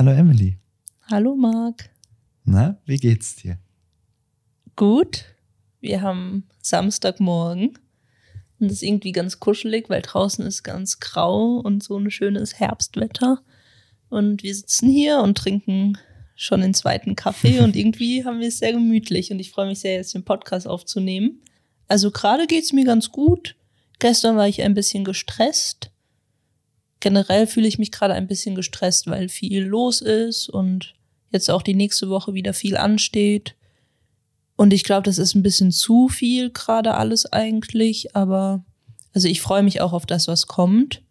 Hallo Emily. Hallo Marc. Na, wie geht's dir? Gut. Wir haben Samstagmorgen und es ist irgendwie ganz kuschelig, weil draußen ist ganz grau und so ein schönes Herbstwetter. Und wir sitzen hier und trinken schon den zweiten Kaffee und irgendwie haben wir es sehr gemütlich und ich freue mich sehr, jetzt den Podcast aufzunehmen. Also gerade geht's mir ganz gut. Gestern war ich ein bisschen gestresst. Generell fühle ich mich gerade ein bisschen gestresst, weil viel los ist und jetzt auch die nächste Woche wieder viel ansteht. Und ich glaube, das ist ein bisschen zu viel gerade alles eigentlich, aber also ich freue mich auch auf das, was kommt.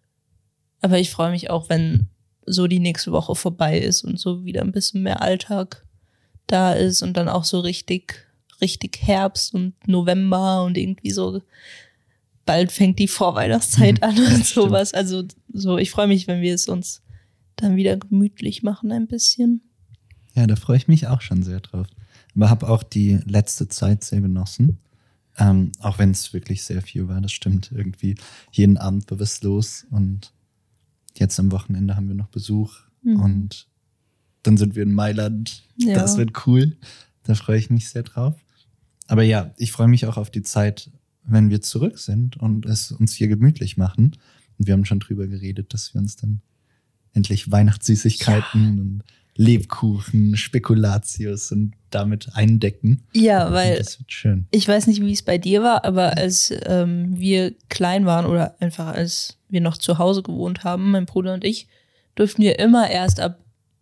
Aber ich freue mich auch, wenn so die nächste Woche vorbei ist und so wieder ein bisschen mehr Alltag da ist und dann auch so richtig Herbst und November und irgendwie so bald fängt die Vorweihnachtszeit an und sowas. Also so, ich freue mich, wenn wir es uns dann wieder gemütlich machen ein bisschen. Ja, da freue ich mich auch schon sehr drauf. Aber habe auch die letzte Zeit sehr genossen. Auch wenn es wirklich sehr viel war, das stimmt. Irgendwie jeden Abend bewusst los und jetzt am Wochenende haben wir noch Besuch und dann sind wir in Mailand. Ja. Das wird cool. Da freue ich mich sehr drauf. Aber ja, ich freue mich auch auf die Zeit, wenn wir zurück sind und es uns hier gemütlich machen. Und wir haben schon drüber geredet, dass wir uns dann endlich Weihnachtssüßigkeiten und Lebkuchen, Spekulatius und damit eindecken. Ja, weil das wird schön. Ich weiß nicht, wie es bei dir war, aber als wir klein waren oder einfach als wir noch zu Hause gewohnt haben, mein Bruder und ich, durften wir immer erst ab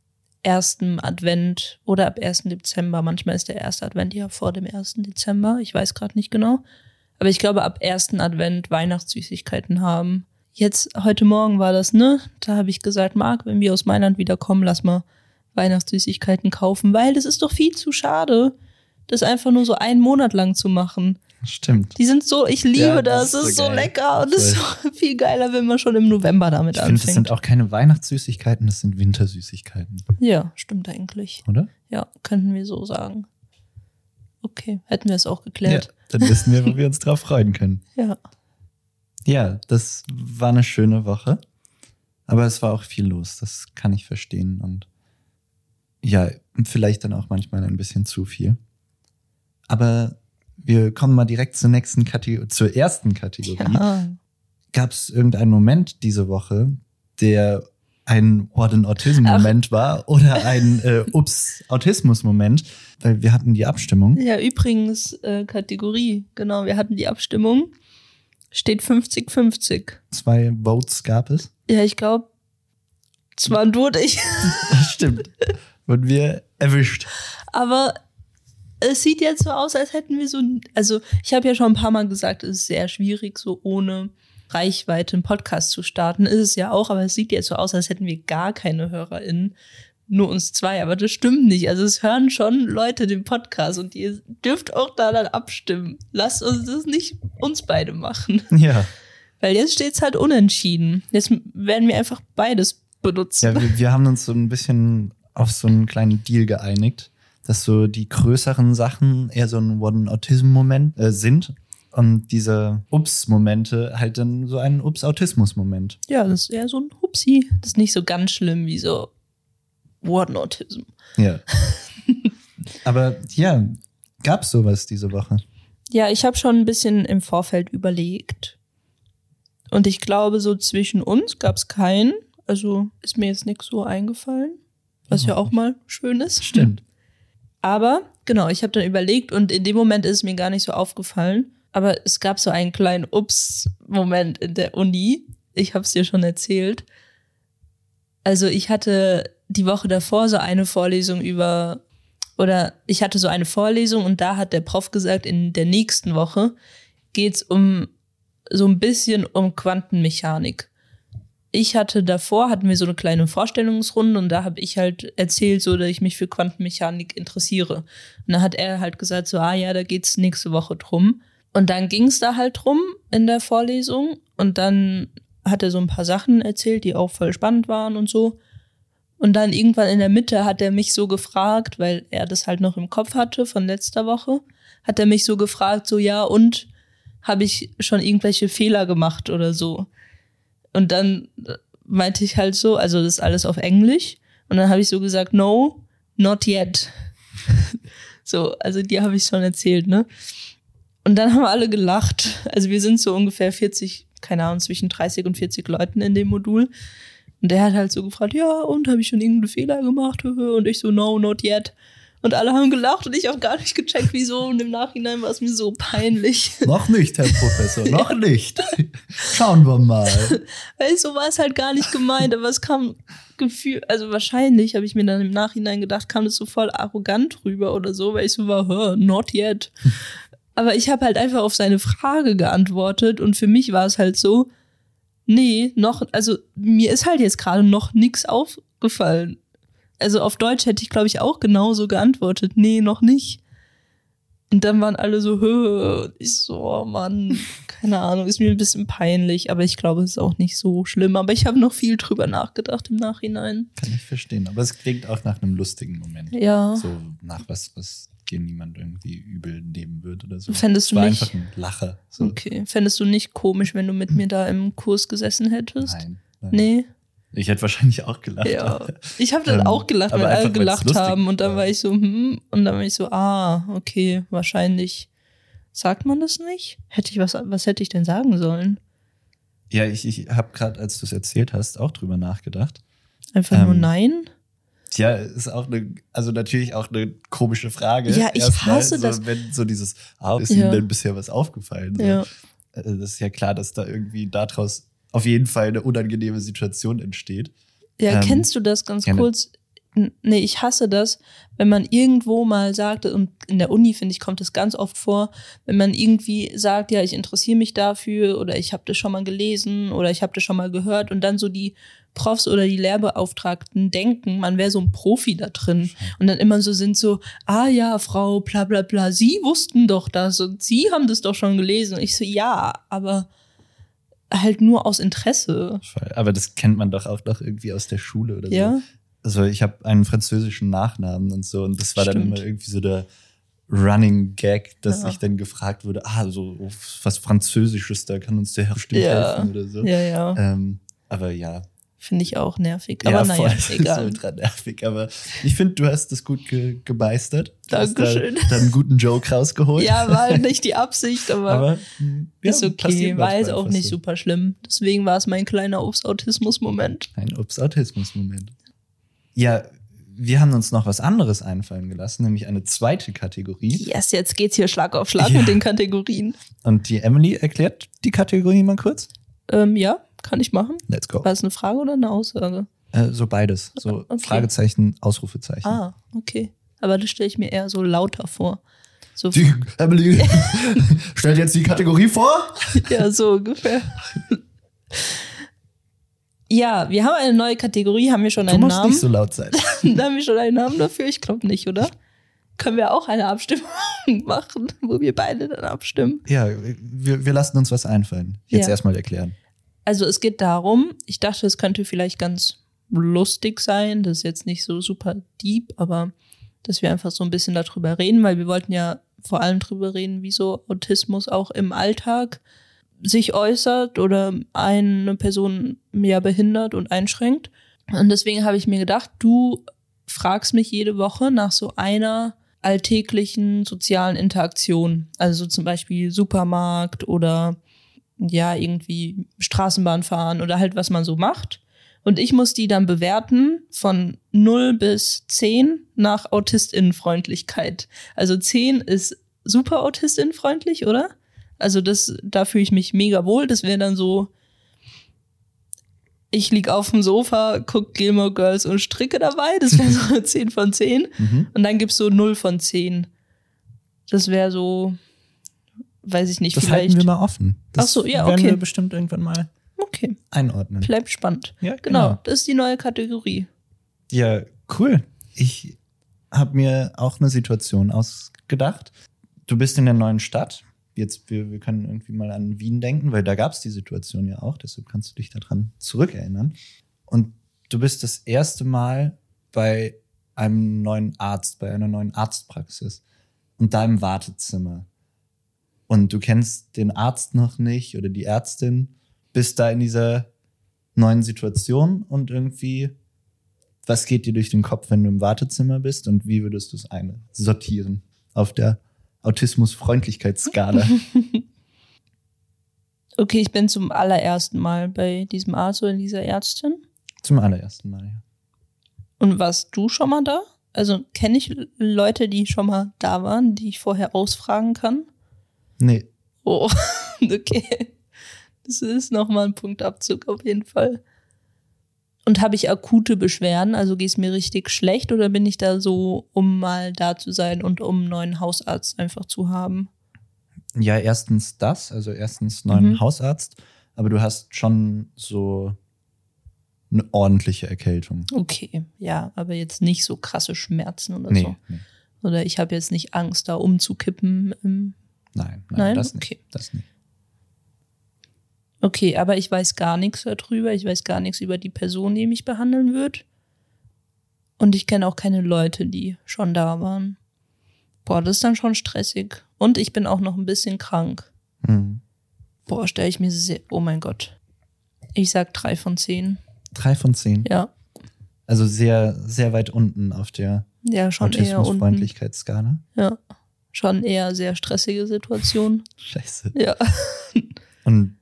1. Advent oder ab 1. Dezember, manchmal ist der 1. Advent ja vor dem 1. Dezember, ich weiß gerade nicht genau, aber ich glaube ab 1. Advent Weihnachtssüßigkeiten haben. Jetzt, heute Morgen war das, ne? Da habe ich gesagt, Marc, wenn wir aus Mailand wiederkommen, lass mal Weihnachtssüßigkeiten kaufen, weil das ist doch viel zu schade, das einfach nur so einen Monat lang zu machen. Stimmt. Die sind so, ich liebe das ist so lecker und es ist so viel geiler, wenn man schon im November damit anfängt. Ich finde, das sind auch keine Weihnachtssüßigkeiten, das sind Wintersüßigkeiten. Ja, stimmt eigentlich. Oder? Ja, könnten wir so sagen. Okay, hätten wir es auch geklärt. Ja, dann wissen wir, wo wir uns drauf freuen können. Ja. Ja, das war eine schöne Woche, aber es war auch viel los, das kann ich verstehen und ja, vielleicht dann auch manchmal ein bisschen zu viel. Aber wir kommen mal direkt zur ersten Kategorie. Ja. Gab es irgendeinen Moment diese Woche, der ein What an Autism-Moment war oder ein Ups-Autismus-Moment? Weil wir hatten die Abstimmung. Ja, übrigens Kategorie, genau, wir hatten die Abstimmung. Steht 50-50. 2 Votes gab es. Ja, ich glaube, es waren du und ich. Das stimmt. Wurden wir erwischt. Aber es sieht jetzt so aus, als hätten wir so, also ich habe ja schon ein paar Mal gesagt, es ist sehr schwierig, so ohne Reichweite einen Podcast zu starten. Ist es ja auch, aber es sieht jetzt so aus, als hätten wir gar keine HörerInnen, nur uns 2. Aber das stimmt nicht. Also es hören schon Leute den Podcast und ihr dürft auch da dann abstimmen. Lasst uns das nicht uns beide machen. Ja. Weil jetzt steht's halt unentschieden. Jetzt werden wir einfach beides benutzen. Ja, wir haben uns so ein bisschen auf so einen kleinen Deal geeinigt, dass so die größeren Sachen eher so ein One-Autism-Moment sind und diese Ups-Momente halt dann so ein Ups-Autismus-Moment. Ja, das ist eher so ein Hupsi. Das ist nicht so ganz schlimm wie so One-Autism. Ja. Aber ja, gab's sowas diese Woche? Ja, ich habe schon ein bisschen im Vorfeld überlegt. Und ich glaube, so zwischen uns gab's keinen. Also ist mir jetzt nichts so eingefallen. Was ja auch mal schön ist. Stimmt. Aber, genau, ich habe dann überlegt und in dem Moment ist es mir gar nicht so aufgefallen. Aber es gab so einen kleinen Ups-Moment in der Uni. Ich habe es dir schon erzählt. Also ich hatte die Woche davor so eine Vorlesung ich hatte so eine Vorlesung und da hat der Prof gesagt, in der nächsten Woche geht's so ein bisschen um Quantenmechanik. Hatten wir so eine kleine Vorstellungsrunde und da habe ich halt erzählt, so dass ich mich für Quantenmechanik interessiere. Und da hat er halt gesagt, so, ja, da geht's nächste Woche drum. Und dann ging's da halt drum in der Vorlesung und dann hat er so ein paar Sachen erzählt, die auch voll spannend waren und so. Und dann irgendwann in der Mitte hat er mich so gefragt, weil er das halt noch im Kopf hatte von letzter Woche, hat er mich so gefragt, so, ja, und habe ich schon irgendwelche Fehler gemacht oder so? Und dann meinte ich halt so, also das ist alles auf Englisch. Und dann habe ich so gesagt, no, not yet. So, also die habe ich schon erzählt, ne? Und dann haben alle gelacht. Also wir sind so ungefähr 40, keine Ahnung, zwischen 30 und 40 Leuten in dem Modul. Und der hat halt so gefragt, ja, und habe ich schon irgendeinen Fehler gemacht? Und ich so, no, not yet. Und alle haben gelacht und ich auch gar nicht gecheckt, wieso. Und im Nachhinein war es mir so peinlich. Noch nicht, Herr Professor, noch nicht. Schauen wir mal. Weil so war es halt gar nicht gemeint, aber es kam Gefühl, also wahrscheinlich habe ich mir dann im Nachhinein gedacht, kam das so voll arrogant rüber oder so, weil ich so war, not yet. Aber ich habe halt einfach auf seine Frage geantwortet und für mich war es halt so, nee, also mir ist halt jetzt gerade noch nichts aufgefallen. Also auf Deutsch hätte ich, glaube ich, auch genauso geantwortet. Nee, noch nicht. Und dann waren alle so, und ich so, oh Mann, keine Ahnung, ist mir ein bisschen peinlich, aber ich glaube, es ist auch nicht so schlimm. Aber ich habe noch viel drüber nachgedacht im Nachhinein. Kann ich verstehen, aber es klingt auch nach einem lustigen Moment. Ja. So nach was dir niemand irgendwie übel nehmen wird oder so. Fändest du war nicht? Einfach ein Lacher. So. Okay. Fändest du nicht komisch, wenn du mit mir da im Kurs gesessen hättest? Nein. Nee? Ich hätte wahrscheinlich auch gelacht. Ja, ich habe dann auch gelacht, weil alle gelacht haben und dann war ich so, und dann war ich so, okay, wahrscheinlich sagt man das nicht? Was hätte ich denn sagen sollen? Ja, ich habe gerade, als du es erzählt hast, auch drüber nachgedacht. Einfach nur nein? Tja, ist auch natürlich auch eine komische Frage. Ja, ich hasse so, das. Wenn so dieses, ist Ihnen denn bisher was aufgefallen? So. Ja. Das ist ja klar, dass da irgendwie daraus auf jeden Fall eine unangenehme Situation entsteht. Ja, kennst du das ganz kurz? Nee, ich hasse das, wenn man irgendwo mal sagt, und in der Uni, finde ich, kommt das ganz oft vor, wenn man irgendwie sagt, ja, ich interessiere mich dafür oder ich habe das schon mal gelesen oder ich habe das schon mal gehört und dann so die Profs oder die Lehrbeauftragten denken, man wäre so ein Profi da drin und dann immer so sind so, ja, Frau bla bla bla, Sie wussten doch das und Sie haben das doch schon gelesen. Und ich so, ja, aber halt nur aus Interesse. Aber das kennt man doch auch noch irgendwie aus der Schule oder so. Ja. Also ich habe einen französischen Nachnamen und so und das war dann immer irgendwie so der Running Gag, dass ich dann gefragt wurde, so was Französisches, da kann uns der Herr bestimmt helfen oder so. Ja. Aber ja. Finde ich auch nervig. Aber naja, egal. Ist ultra nervig. Aber ich finde, du hast das gut gemeistert. Dankeschön. Hast da einen guten Joke rausgeholt. Ja, war halt nicht die Absicht, aber ist okay. War jetzt auch nicht super schlimm. Deswegen war es mein kleiner Obst-Autismus-Moment. Ein Obst-Autismus-Moment. Ja, wir haben uns noch was anderes einfallen gelassen, nämlich eine zweite Kategorie. Yes, jetzt geht's hier Schlag auf Schlag mit den Kategorien. Und die Emily erklärt die Kategorie mal kurz. Ja, kann ich machen. Let's go. War es eine Frage oder eine Aussage? So beides. So okay. Fragezeichen, Ausrufezeichen. Okay. Aber das stelle ich mir eher so lauter vor. So die Emily stellt jetzt die Kategorie vor? Ja, so ungefähr. Ja, wir haben eine neue Kategorie, haben wir schon einen Namen? Du musst nicht so laut sein. Da haben wir schon einen Namen dafür? Ich glaube nicht, oder? Können wir auch eine Abstimmung machen, wo wir beide dann abstimmen? Ja, wir lassen uns was einfallen. Jetzt erstmal erklären. Also es geht darum, ich dachte, es könnte vielleicht ganz lustig sein, das ist jetzt nicht so super deep, aber dass wir einfach so ein bisschen darüber reden, weil wir wollten ja vor allem darüber reden, wie so Autismus auch im Alltag sich äußert oder eine Person mehr behindert und einschränkt. Und deswegen habe ich mir gedacht, du fragst mich jede Woche nach so einer alltäglichen sozialen Interaktion. Also zum Beispiel Supermarkt oder ja, irgendwie Straßenbahn fahren oder halt, was man so macht. Und ich muss die dann bewerten von 0 bis 10 nach AutistInnenfreundlichkeit. Also 10 ist super AutistInnenfreundlich, oder? Also da fühle ich mich mega wohl. Das wäre dann so, ich lieg auf dem Sofa, guck Gilmore Girls und stricke dabei. Das wäre so 10 von 10. Und dann gibt's so 0 von 10. Das wäre so, weiß ich nicht, das vielleicht. Das halten wir mal offen. Das Ach so, ja, werden okay. wir bestimmt irgendwann mal einordnen. Bleibt spannend. Ja, genau. Das ist die neue Kategorie. Ja, cool. Ich habe mir auch eine Situation ausgedacht. Du bist in der neuen Stadt. Jetzt, wir können irgendwie mal an Wien denken, weil da gab es die Situation ja auch. Deshalb kannst du dich daran zurückerinnern. Und du bist das erste Mal bei einem neuen Arzt, bei einer neuen Arztpraxis und da im Wartezimmer. Und du kennst den Arzt noch nicht oder die Ärztin, bist da in dieser neuen Situation und irgendwie was geht dir durch den Kopf, wenn du im Wartezimmer bist und wie würdest du es einsortieren auf der Autismus-Freundlichkeitsskala? Okay, ich bin zum allerersten Mal bei diesem Arzt oder dieser Ärztin. Zum allerersten Mal, ja. Und warst du schon mal da? Also kenne ich Leute, die schon mal da waren, die ich vorher ausfragen kann? Nee. Oh, okay. Das ist nochmal ein Punktabzug auf jeden Fall. Und habe ich akute Beschwerden? Also geht es mir richtig schlecht oder bin ich da so, um mal da zu sein und um einen neuen Hausarzt einfach zu haben? Ja, erstens neuen Hausarzt, aber du hast schon so eine ordentliche Erkältung. Okay, ja, aber jetzt nicht so krasse Schmerzen oder Nee, so. nee. Oder ich habe jetzt nicht Angst, da umzukippen. Nein, Nein? das nicht. Okay. Das nicht. Okay, aber ich weiß gar nichts darüber. Ich weiß gar nichts über die Person, die mich behandeln wird. Und ich kenne auch keine Leute, die schon da waren. Boah, das ist dann schon stressig. Und ich bin auch noch ein bisschen krank. Mhm. Boah, stelle ich mir sehr... Oh mein Gott. Ich sag 3 von 10. 3 von 10. Ja. Also sehr, sehr weit unten auf der Ja, schon eher unten. Autismus-Freundlichkeitsskala. Ja. Schon eher sehr stressige Situation. Scheiße. Ja. Und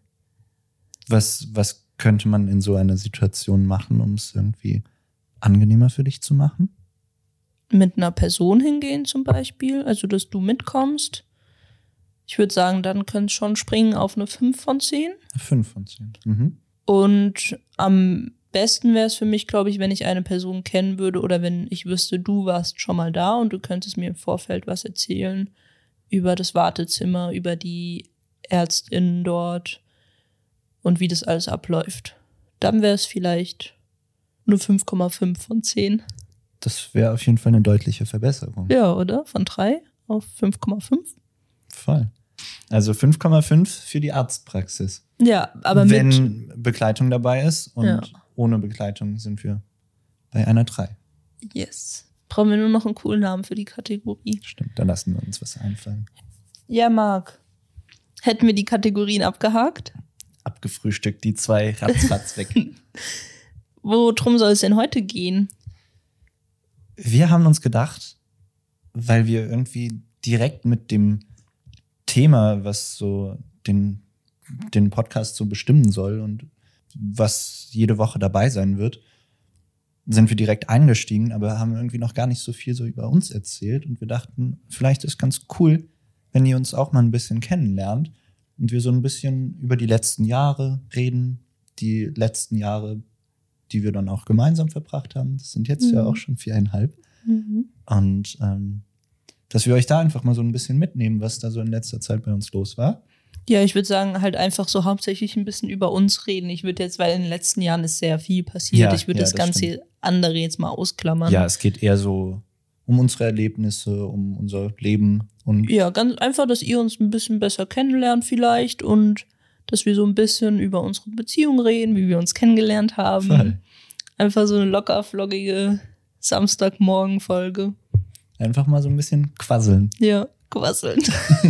was könnte man in so einer Situation machen, um es irgendwie angenehmer für dich zu machen? Mit einer Person hingehen zum Beispiel, also dass du mitkommst. Ich würde sagen, dann könnte es schon springen auf eine 5 von 10. 5 von 10. Mhm. Und am besten wäre es für mich, glaube ich, wenn ich eine Person kennen würde oder wenn ich wüsste, du warst schon mal da und du könntest mir im Vorfeld was erzählen über das Wartezimmer, über die ÄrztInnen dort und wie das alles abläuft. Dann wäre es vielleicht eine 5,5 von 10. Das wäre auf jeden Fall eine deutliche Verbesserung. Ja, oder? Von 3 auf 5,5. Voll. Also 5,5 für die Arztpraxis. Ja, aber wenn Begleitung dabei ist und Ja. ohne Begleitung sind wir bei einer 3. Yes. Brauchen wir nur noch einen coolen Namen für die Kategorie. Stimmt, da lassen wir uns was einfallen. Ja, Marc. Hätten wir die Kategorien abgehakt? Abgefrühstückt, die 2 ratzfatz weg. Worum soll es denn heute gehen? Wir haben uns gedacht, weil wir irgendwie direkt mit dem Thema, was so den Podcast so bestimmen soll und was jede Woche dabei sein wird, sind wir direkt eingestiegen, aber haben irgendwie noch gar nicht so viel so über uns erzählt. Und wir dachten, vielleicht ist ganz cool, wenn ihr uns auch mal ein bisschen kennenlernt und wir so ein bisschen über die letzten Jahre reden, die letzten Jahre, die wir dann auch gemeinsam verbracht haben. Das sind jetzt ja auch schon 4,5. Und dass wir euch da einfach mal so ein bisschen mitnehmen, was da so in letzter Zeit bei uns los war. Ja, ich würde sagen, halt einfach so hauptsächlich ein bisschen über uns reden. Ich würde jetzt, weil in den letzten Jahren ist sehr viel passiert, ich würde das Ganze stimmt. andere jetzt mal ausklammern. Ja, es geht eher so um unsere Erlebnisse, um unser Leben. Und Ja, ganz einfach, dass ihr uns ein bisschen besser kennenlernt vielleicht und dass wir so ein bisschen über unsere Beziehung reden, wie wir uns kennengelernt haben. Voll. Einfach so eine locker flockige Samstagmorgen-Folge. Einfach mal so ein bisschen quasseln. Ja, quasseln.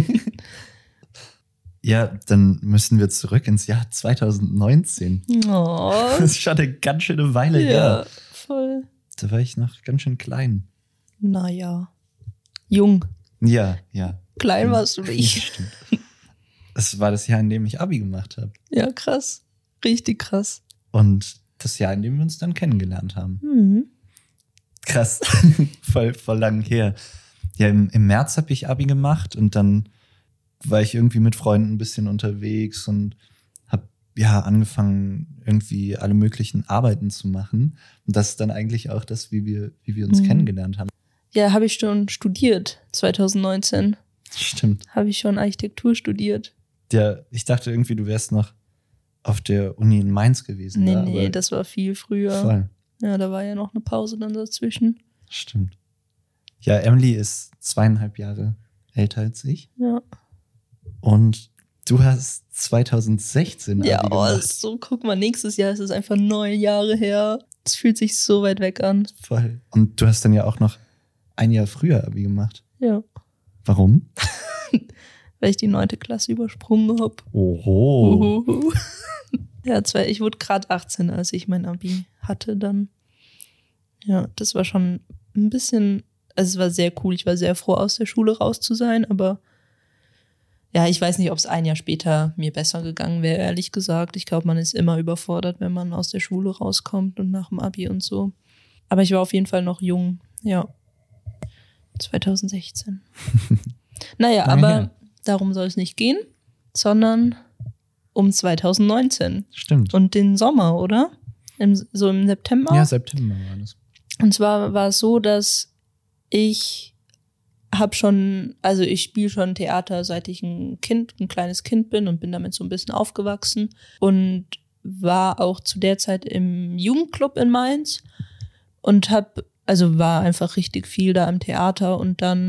Ja, dann müssen wir zurück ins Jahr 2019. Oh, Das ist schon eine ganz schöne Weile ja, her. voll. Da war ich noch ganz schön klein. Naja, jung. Ja. Klein warst du Ja, nicht. stimmt. Das war das Jahr, in dem ich Abi gemacht habe. Ja, krass. Richtig krass. Und das Jahr, in dem wir uns dann kennengelernt haben. Mhm. Krass. voll lang her. Ja, im März habe ich Abi gemacht und dann war ich irgendwie mit Freunden ein bisschen unterwegs und habe angefangen, irgendwie alle möglichen Arbeiten zu machen. Und das ist dann eigentlich auch das, wie wir uns kennengelernt haben. Ja, habe ich schon studiert, 2019. Stimmt. Habe ich schon Architektur studiert. Ja, ich dachte irgendwie, du wärst noch auf der Uni in Mainz gewesen. Nee, aber das war viel früher. voll. Ja, da war ja noch eine Pause dann dazwischen. Stimmt. Ja, Emily ist 2,5 Jahre älter als ich. Ja. Und du hast 2016 Ja, Abi oh, gemacht. so, guck mal, nächstes Jahr ist es einfach 9 Jahre her. Es fühlt sich so weit weg an. Voll. Und du hast dann ja auch noch ein Jahr früher Abi gemacht. Ja, Warum? weil ich die 9. Klasse übersprungen habe. Oho. Ja, ich wurde gerade 18, als ich mein Abi hatte dann. Ja, das war schon ein bisschen, also es war sehr cool. Ich war sehr froh, aus der Schule raus zu sein, aber ja, ich weiß nicht, ob es ein Jahr später mir besser gegangen wäre, ehrlich gesagt. Ich glaube, man ist immer überfordert, wenn man aus der Schule rauskommt und nach dem Abi und so. Aber ich war auf jeden Fall noch jung, ja. 2016. Naja, Lange aber her. darum soll es nicht gehen, sondern um 2019 Stimmt. und den Sommer, oder? So im September? Ja, September war das. Und zwar war es so, dass ich ich spiele schon Theater, seit ich ein kleines Kind bin und bin damit so ein bisschen aufgewachsen und war auch zu der Zeit im Jugendclub in Mainz und war einfach richtig viel da im Theater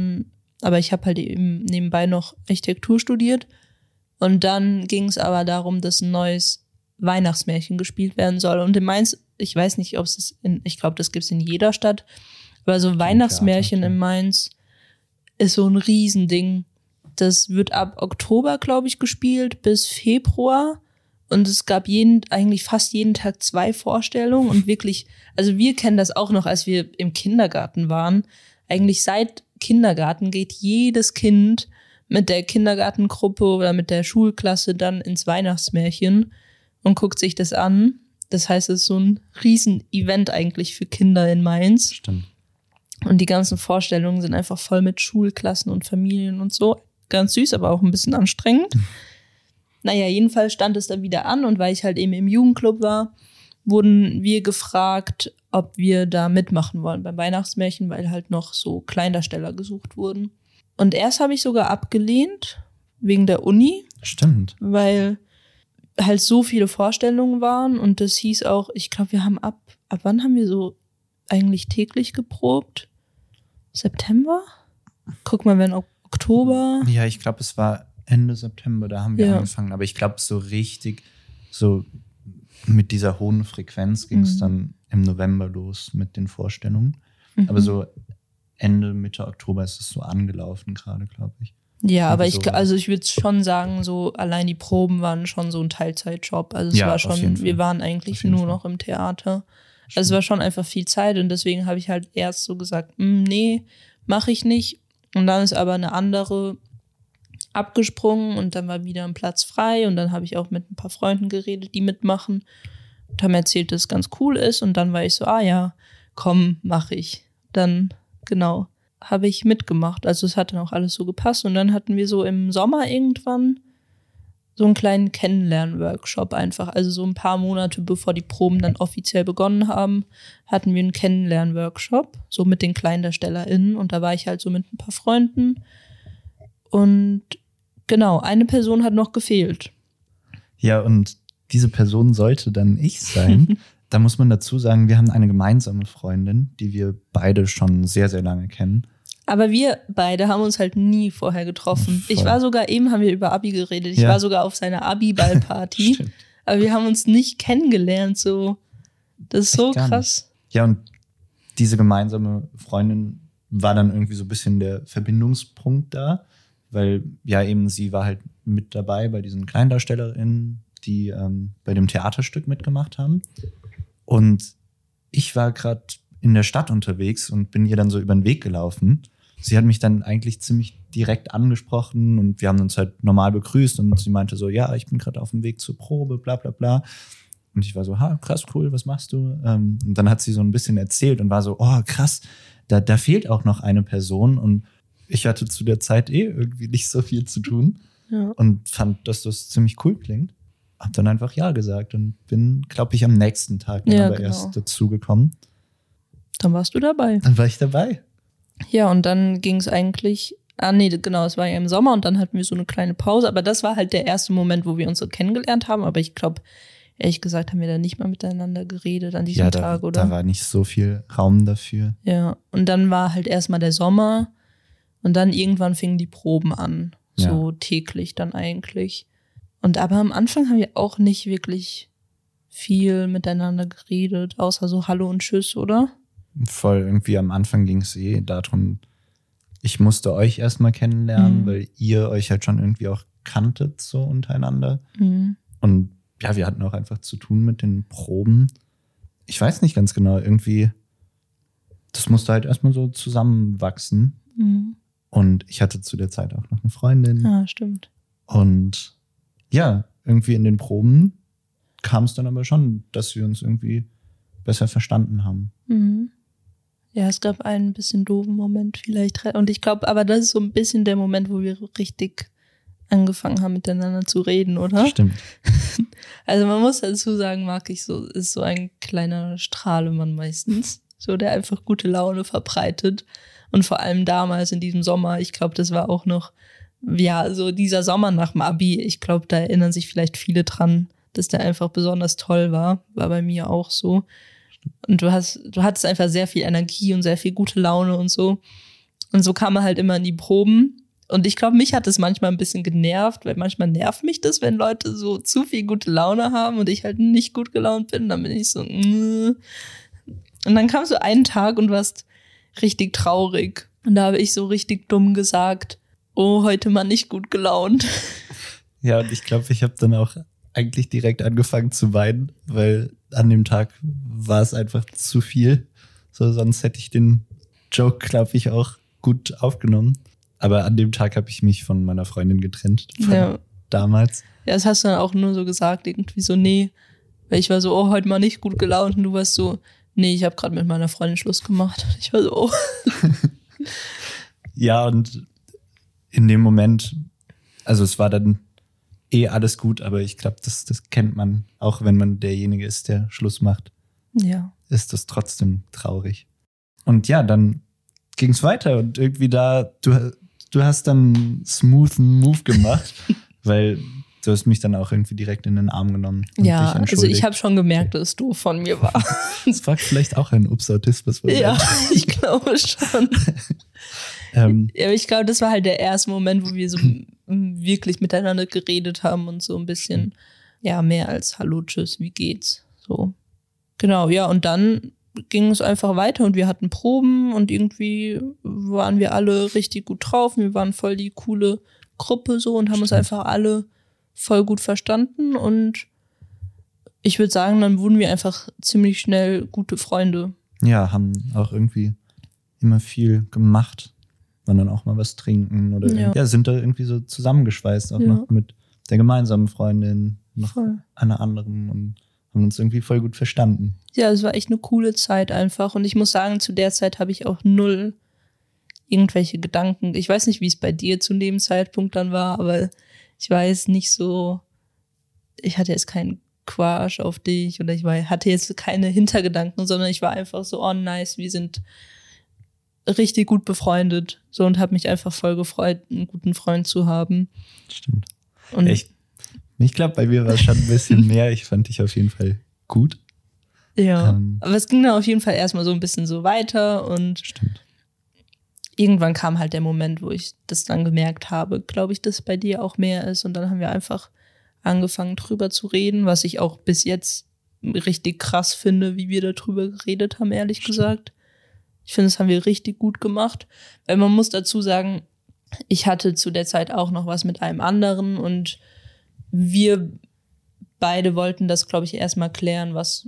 aber ich habe halt eben nebenbei noch Architektur studiert und dann ging es aber darum, dass ein neues Weihnachtsmärchen gespielt werden soll und in Mainz, ich weiß nicht, ich glaube, das gibt's in jeder Stadt, aber so Weihnachtsmärchen Theater, in Mainz ist so ein Riesending. Das wird ab Oktober, glaube ich, gespielt bis Februar. Und es gab eigentlich fast jeden Tag 2 Vorstellungen. Und wirklich, also wir kennen das auch noch, als wir im Kindergarten waren. Eigentlich seit Kindergarten geht jedes Kind mit der Kindergartengruppe oder mit der Schulklasse dann ins Weihnachtsmärchen und guckt sich das an. Das heißt, es ist so ein Riesen-Event eigentlich für Kinder in Mainz. Stimmt. Und die ganzen Vorstellungen sind einfach voll mit Schulklassen und Familien und so. Ganz süß, aber auch ein bisschen anstrengend. Naja, jedenfalls stand es dann wieder an und weil ich halt eben im Jugendclub war, wurden wir gefragt, ob wir da mitmachen wollen beim Weihnachtsmärchen, weil halt noch so Kleindarsteller gesucht wurden. Und erst habe ich sogar abgelehnt, wegen der Uni. Stimmt. Weil halt so viele Vorstellungen waren und das hieß auch, ich glaube, wir haben ab wann haben wir so eigentlich täglich geprobt? September? Guck mal, wenn Oktober. Ja, ich glaube, es war Ende September, da haben wir angefangen. Aber ich glaube, so richtig, so mit dieser hohen Frequenz ging es dann im November los mit den Vorstellungen. Aber so Ende, Mitte Oktober ist es so angelaufen gerade, glaube ich. Ja, aber ich würde schon sagen, so allein die Proben waren schon so ein Teilzeitjob. Also es war schon, wir waren eigentlich nur noch im Theater. Also es war schon einfach viel Zeit und deswegen habe ich halt erst so gesagt, nee, mache ich nicht. Und dann ist aber eine andere abgesprungen und dann war wieder ein Platz frei und dann habe ich auch mit ein paar Freunden geredet, die mitmachen und haben erzählt, dass es ganz cool ist und dann war ich so, ja, komm, mache ich. Dann, genau, habe ich mitgemacht. Also es hat dann auch alles so gepasst und dann hatten wir so im Sommer irgendwann so einen kleinen Kennenlern-Workshop einfach. Also so ein paar Monate, bevor die Proben dann offiziell begonnen haben, hatten wir einen Kennenlern-Workshop, so mit den KleindarstellerInnen. Und da war ich halt so mit ein paar Freunden. Und genau, eine Person hat noch gefehlt. Ja, und diese Person sollte dann ich sein. Da muss man dazu sagen, wir haben eine gemeinsame Freundin, die wir beide schon sehr, sehr lange kennen. Aber wir beide haben uns halt nie vorher getroffen. Ich war sogar, eben haben wir über Abi geredet, ich war sogar auf seiner Abi-Ball-Party. Aber wir haben uns nicht kennengelernt, so. Das ist so krass. Ja, und diese gemeinsame Freundin war dann irgendwie so ein bisschen der Verbindungspunkt da, weil ja eben sie war halt mit dabei bei diesen KleindarstellerInnen, die bei dem Theaterstück mitgemacht haben. Und ich war gerade in der Stadt unterwegs und bin ihr dann so über den Weg gelaufen. Sie hat mich dann eigentlich ziemlich direkt angesprochen und wir haben uns halt normal begrüßt und sie meinte so, ja, ich bin gerade auf dem Weg zur Probe, bla bla bla. Und ich war so, krass, cool, was machst du? Und dann hat sie so ein bisschen erzählt und war so, oh, krass, da fehlt auch noch eine Person. Und ich hatte zu der Zeit irgendwie nicht so viel zu tun und fand, dass das ziemlich cool klingt. Hab dann einfach ja gesagt und bin, glaube ich, am nächsten Tag erst dazugekommen. Dann warst du dabei. Dann war ich dabei. Ja, und dann ging es eigentlich, es war ja im Sommer und dann hatten wir so eine kleine Pause, aber das war halt der erste Moment, wo wir uns so kennengelernt haben, aber ich glaube, ehrlich gesagt, haben wir da nicht mal miteinander geredet an diesem Tag, oder? Da war nicht so viel Raum dafür. Ja, und dann war halt erstmal der Sommer und dann irgendwann fingen die Proben an, so täglich dann eigentlich. Und aber am Anfang haben wir auch nicht wirklich viel miteinander geredet, außer so Hallo und Tschüss, oder? Voll, irgendwie am Anfang ging es darum, ich musste euch erstmal kennenlernen, weil ihr euch halt schon irgendwie auch kanntet so untereinander. Und ja, wir hatten auch einfach zu tun mit den Proben. Ich weiß nicht ganz genau, irgendwie das musste halt erstmal so zusammenwachsen. Mhm. Und ich hatte zu der Zeit auch noch eine Freundin. Ah, stimmt. Und ja, irgendwie in den Proben kam es dann aber schon, dass wir uns irgendwie besser verstanden haben. Mhm. Ja, es gab einen bisschen doofen Moment vielleicht. Und ich glaube, aber das ist so ein bisschen der Moment, wo wir richtig angefangen haben, miteinander zu reden, oder? Stimmt. Also man muss dazu sagen, ist so ein kleiner Strahlemann meistens. So, der einfach gute Laune verbreitet. Und vor allem damals in diesem Sommer, ich glaube, das war auch noch, ja, so dieser Sommer nach dem Abi, ich glaube, da erinnern sich vielleicht viele dran, dass der einfach besonders toll war. War bei mir auch so. Und du hattest einfach sehr viel Energie und sehr viel gute Laune und so. Und so kam er halt immer in die Proben. Und ich glaube, mich hat es manchmal ein bisschen genervt, weil manchmal nervt mich das, wenn Leute so zu viel gute Laune haben und ich halt nicht gut gelaunt bin. Dann bin ich so, Und dann kam so einen Tag und du warst richtig traurig. Und da habe ich so richtig dumm gesagt, oh, heute mal nicht gut gelaunt. Ja, und ich glaube, ich habe dann auch eigentlich direkt angefangen zu weinen, weil an dem Tag war es einfach zu viel. So, sonst hätte ich den Joke, glaube ich, auch gut aufgenommen. Aber an dem Tag habe ich mich von meiner Freundin getrennt. Von damals. Ja, das hast du dann auch nur so gesagt, irgendwie so, nee. Weil ich war so, oh, heute mal nicht gut gelaunt. Und du warst so, nee, ich habe gerade mit meiner Freundin Schluss gemacht. Ich war so, oh. Ja, und in dem Moment, also es war dann alles gut, aber ich glaube, das kennt man, auch wenn man derjenige ist, der Schluss macht. Ja. Ist das trotzdem traurig. Und ja, dann ging es weiter und irgendwie du hast dann einen smoothen Move gemacht, weil du hast mich dann auch irgendwie direkt in den Arm genommen. Und Ja, dich also ich habe schon gemerkt, dass es doof von mir war. Das war vielleicht auch ein Upsautismus. Ja, ich glaube schon. Ja, ich glaube, das war halt der erste Moment, wo wir so wirklich miteinander geredet haben und so ein bisschen, ja, mehr als Hallo, tschüss, wie geht's? So. Genau, ja, und dann ging es einfach weiter und wir hatten Proben und irgendwie waren wir alle richtig gut drauf. Wir waren voll die coole Gruppe so und haben uns einfach alle voll gut verstanden und ich würde sagen, dann wurden wir einfach ziemlich schnell gute Freunde. Ja, haben auch irgendwie immer viel gemacht. Waren dann auch mal was trinken oder sind da irgendwie so zusammengeschweißt, auch noch mit der gemeinsamen Freundin, noch einer anderen und haben uns irgendwie voll gut verstanden. Ja, es war echt eine coole Zeit einfach und ich muss sagen, zu der Zeit habe ich auch null irgendwelche Gedanken. Ich weiß nicht, wie es bei dir zu dem Zeitpunkt dann war, aber ich weiß nicht so, ich hatte jetzt keinen Quatsch auf dich oder hatte jetzt keine Hintergedanken, sondern ich war einfach so, oh nice, wir sind richtig gut befreundet so und habe mich einfach voll gefreut, einen guten Freund zu haben. Stimmt. Und ich glaube, bei mir war es schon ein bisschen mehr. Ich fand dich auf jeden Fall gut. Ja, aber es ging dann auf jeden Fall erstmal so ein bisschen so weiter und irgendwann kam halt der Moment, wo ich das dann gemerkt habe, glaube ich, dass bei dir auch mehr ist und dann haben wir einfach angefangen drüber zu reden, was ich auch bis jetzt richtig krass finde, wie wir darüber geredet haben, ehrlich gesagt. Ich finde, das haben wir richtig gut gemacht, weil man muss dazu sagen, ich hatte zu der Zeit auch noch was mit einem anderen und wir beide wollten das, glaube ich, erstmal klären, was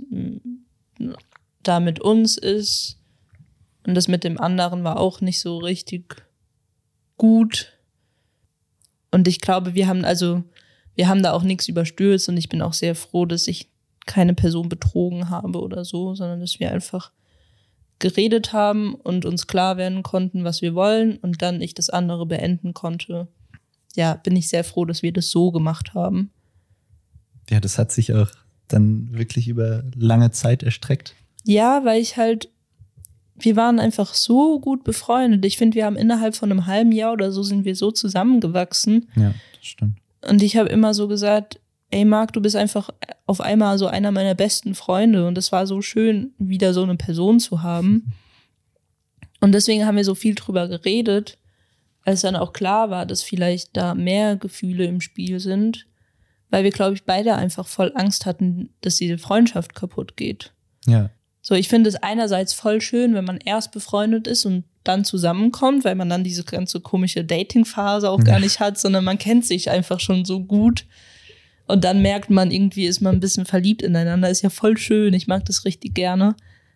da mit uns ist. Und das mit dem anderen war auch nicht so richtig gut. Und ich glaube, wir haben da auch nichts überstürzt und ich bin auch sehr froh, dass ich keine Person betrogen habe oder so, sondern dass wir einfach geredet haben und uns klar werden konnten, was wir wollen und dann ich das andere beenden konnte. Ja, bin ich sehr froh, dass wir das so gemacht haben. Ja, das hat sich auch dann wirklich über lange Zeit erstreckt. Ja, weil wir waren einfach so gut befreundet. Ich finde, wir haben innerhalb von einem halben Jahr oder so sind wir so zusammengewachsen. Ja, das stimmt. Und ich habe immer so gesagt, ey Marc, du bist einfach auf einmal so einer meiner besten Freunde. Und es war so schön, wieder so eine Person zu haben. Und deswegen haben wir so viel drüber geredet, als dann auch klar war, dass vielleicht da mehr Gefühle im Spiel sind. Weil wir, glaube ich, beide einfach voll Angst hatten, dass diese Freundschaft kaputt geht. Ja. So, ich finde es einerseits voll schön, wenn man erst befreundet ist und dann zusammenkommt, weil man dann diese ganze komische Dating-Phase auch gar nicht hat, sondern man kennt sich einfach schon so gut. Und dann merkt man, irgendwie ist man ein bisschen verliebt ineinander. Ist ja voll schön, ich mag das richtig gerne.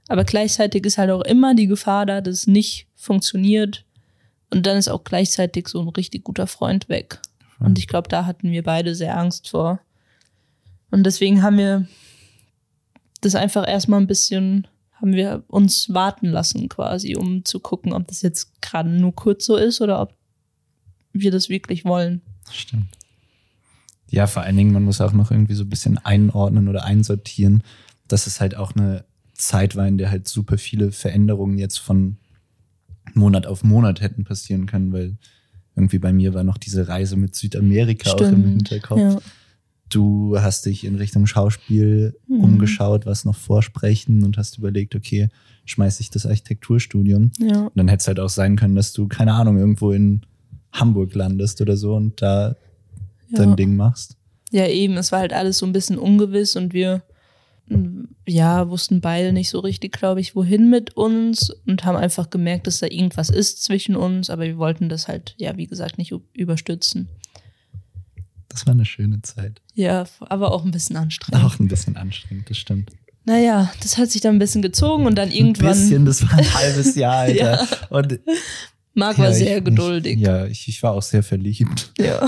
Aber gleichzeitig ist halt auch immer die Gefahr da, dass es nicht funktioniert. Und dann ist auch gleichzeitig so ein richtig guter Freund weg. Und ich glaube, da hatten wir beide sehr Angst vor. Und deswegen haben wir das einfach erstmal haben wir uns warten lassen quasi, um zu gucken, ob das jetzt gerade nur kurz so ist oder ob wir das wirklich wollen. Stimmt. Ja, vor allen Dingen, man muss auch noch irgendwie so ein bisschen einordnen oder einsortieren, dass es halt auch eine Zeit war, in der halt super viele Veränderungen jetzt von Monat auf Monat hätten passieren können, weil irgendwie bei mir war noch diese Reise mit Südamerika auch im Hinterkopf. Ja. Du hast dich in Richtung Schauspiel umgeschaut, warst noch vorsprechen und hast überlegt, okay, schmeiß ich das Architekturstudium. Ja. Und dann hätte es halt auch sein können, dass du, keine Ahnung, irgendwo in Hamburg landest oder so und da dein Ding machst. Ja, eben, es war halt alles so ein bisschen ungewiss und wir wussten beide nicht so richtig, glaube ich, wohin mit uns und haben einfach gemerkt, dass da irgendwas ist zwischen uns, aber wir wollten das halt, wie gesagt, nicht überstürzen. Das war eine schöne Zeit. Ja, aber auch ein bisschen anstrengend. Auch ein bisschen anstrengend, das stimmt. Naja, das hat sich dann ein bisschen gezogen und dann irgendwann... Ein bisschen, das war ein halbes Jahr, Alter. Ja. Und Marc war sehr geduldig. Ich war auch sehr verliebt. Ja.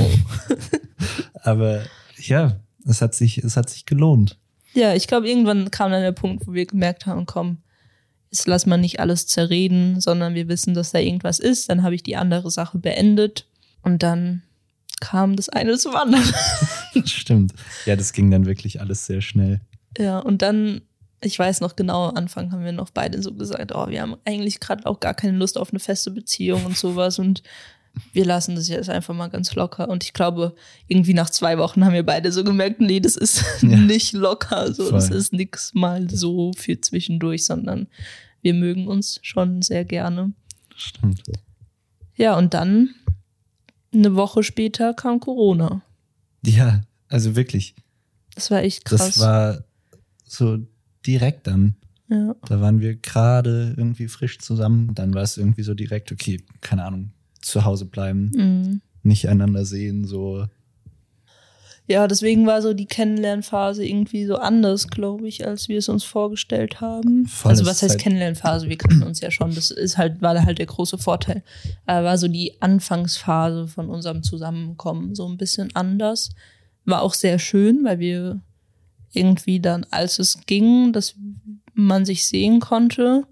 Aber ja, es hat sich gelohnt. Ja, ich glaube, irgendwann kam dann der Punkt, wo wir gemerkt haben, komm, jetzt lass mal nicht alles zerreden, sondern wir wissen, dass da irgendwas ist. Dann habe ich die andere Sache beendet und dann kam das eine zum anderen. Stimmt. Ja, das ging dann wirklich alles sehr schnell. Ja, und dann, ich weiß noch genau, am Anfang haben wir noch beide so gesagt, wir haben eigentlich gerade auch gar keine Lust auf eine feste Beziehung und sowas und wir lassen das jetzt einfach mal ganz locker. Und ich glaube, irgendwie nach 2 Wochen haben wir beide so gemerkt, nee, das ist nicht locker. So, das ist nix mal so für zwischendurch, sondern wir mögen uns schon sehr gerne. Stimmt. Ja, und dann, eine Woche später, kam Corona. Ja, also wirklich. Das war echt krass. Das war so direkt dann. Ja. Da waren wir gerade irgendwie frisch zusammen. Dann war es irgendwie so direkt, okay, keine Ahnung, zu Hause bleiben, nicht einander sehen, so. Ja, deswegen war so die Kennenlernphase irgendwie so anders, glaube ich, als wir es uns vorgestellt haben. Also was heißt Kennenlernphase? Wir kannten uns ja schon, das war halt der große Vorteil. Aber war so die Anfangsphase von unserem Zusammenkommen so ein bisschen anders. War auch sehr schön, weil wir irgendwie dann, als es ging, dass man sich sehen konnte,